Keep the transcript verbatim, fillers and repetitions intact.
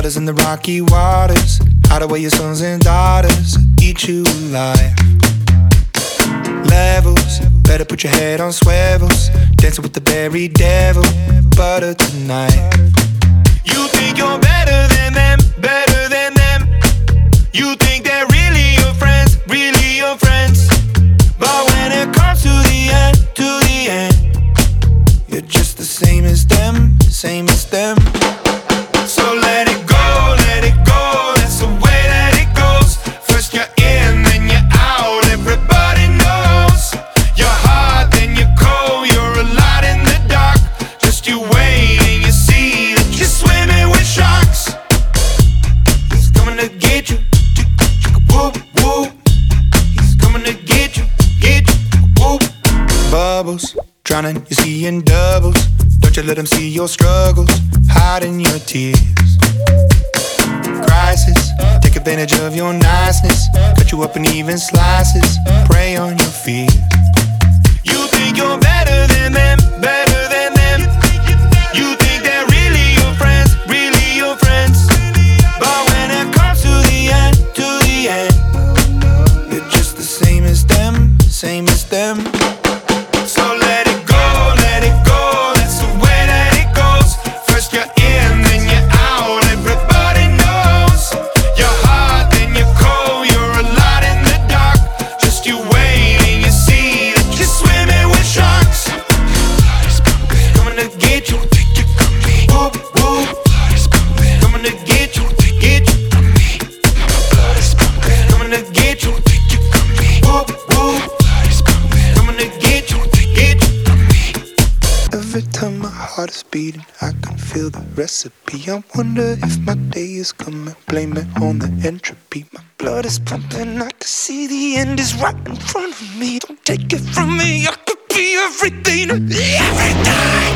Flood us in the rocky waters, hide away your sons and daughters, eat you alive. Levels, better put your head on swivels, dancing with the very devil, butter tonight. You think you're better than them, better than them. You think they're really your friends, really your friends. But when it comes to the end, to the end, you're just the same as them, same as them. So let it go, let it go, that's the way that it goes. First you're in, then you're out, everybody knows. You're hot, then you're cold, you're a lot in the dark. Just you wait and you see that you're swimming with sharks. He's coming to get you, whoop, whoop. He's coming to get you, get you, whoop. Bubbles, drowning, you see in doubles. Don't you let them see your struggles, hiding your tears. Crisis, take advantage of your niceness, cut you up in even slices, prey on your fears. You think you're better than them, better than them. You think they're really your friends, really your friends. But when it comes to the end, to the end, you're just the same as them, same as them. So let it go, let it go, that's the way that it goes. First you're in, then you're out, everybody knows. You're hot, then you're cold, you're a lot in the dark. Just you wait and you see that you're swimming with sharks. Coming to get you, whoop, whoop. Coming to get you, get you. Coming to get you, whoop, whoop. Coming to get you, get you. Every time my heart is beating, I can feel the recipe. I wonder if my day is coming, blame it on the entropy. My blood is pumping, I can see the end is right in front of me. Don't take it from me, I could be everything, everything.